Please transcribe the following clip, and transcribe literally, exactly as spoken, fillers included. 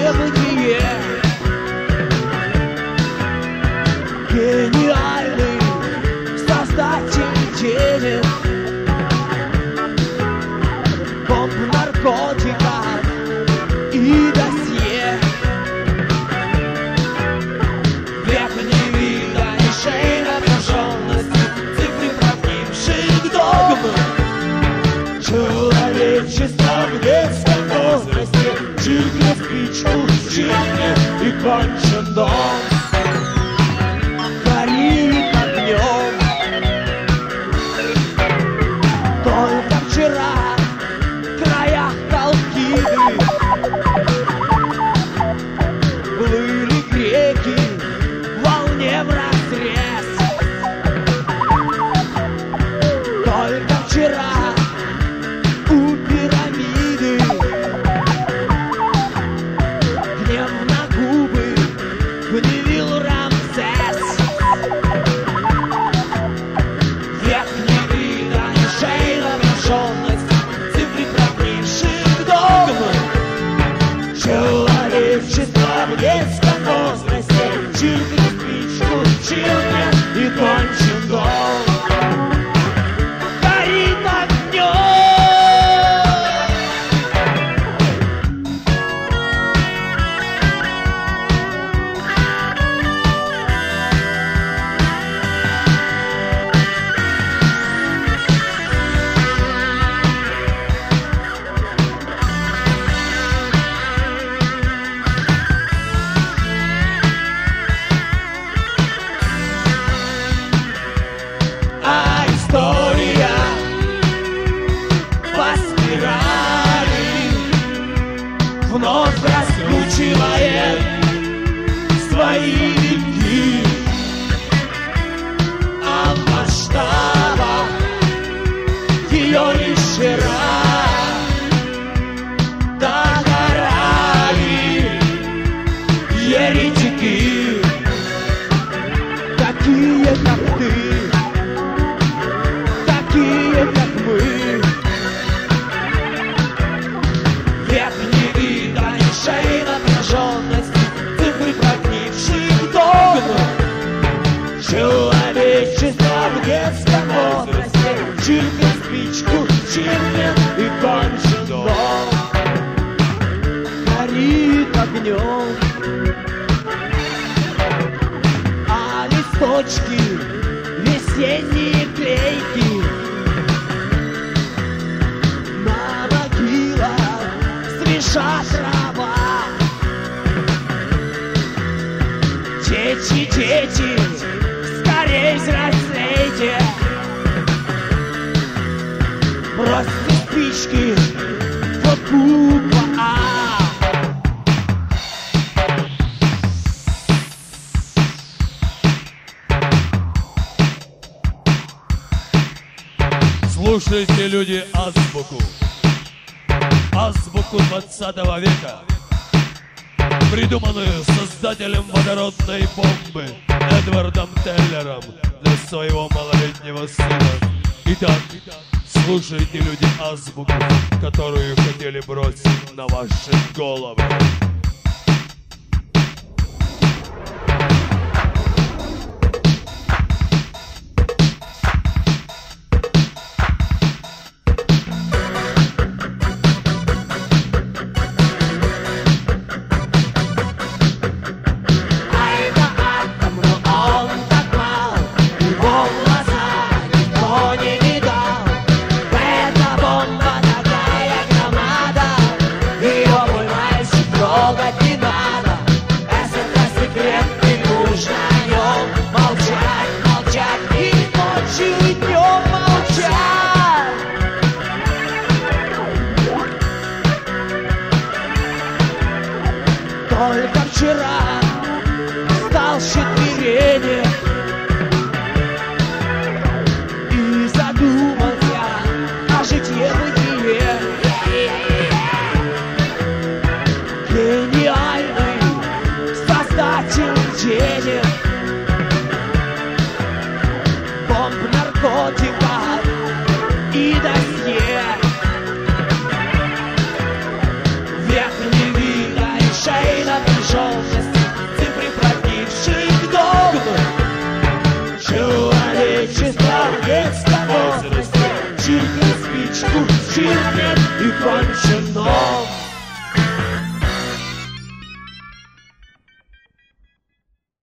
небытие. Гениальный создатель денег, бомб, наркотиков и досье. Век невиданнейшей напряженности, цифры прогнивших догм. Человечество в детском возрасте, чиркнет спичку, чиркнет и кончен дом. Горит огнем. Только вчера в краях Колхиды плыли греки в волне вразрез. Только вчера у пирамиды гнев на губы гневил Рамсес. Век невиданнейшей напряженности, цифры прогнивших догм. Человечество в детском возрасте, чиркнет спичку, чиркнет и кончен дом. Горит огнем. А история по спирали вновь раскручивает свои витки. А в масштабах ее лишь вчера догорали еретики, такие как ты, такие, как мы. Век невиданнейшей напряженности, цифры прогнивших догм. Человечество в детском возрасте, чиркнет спичку, чиркнет и кончен дом. Горит огнем. А листочки, весенние клейки на могилах, свежа трава. Дети, дети, скорей взрослейте. Бросьте спички в буква А. Слушайте, люди, азбуку. Азбуку двадцатого века, придуманную создателем водородной бомбы Эдвардом Теллером для своего малолетнего сына. Итак, слушайте, люди, азбуку, которую хотели бросить на ваши головы. Только вчера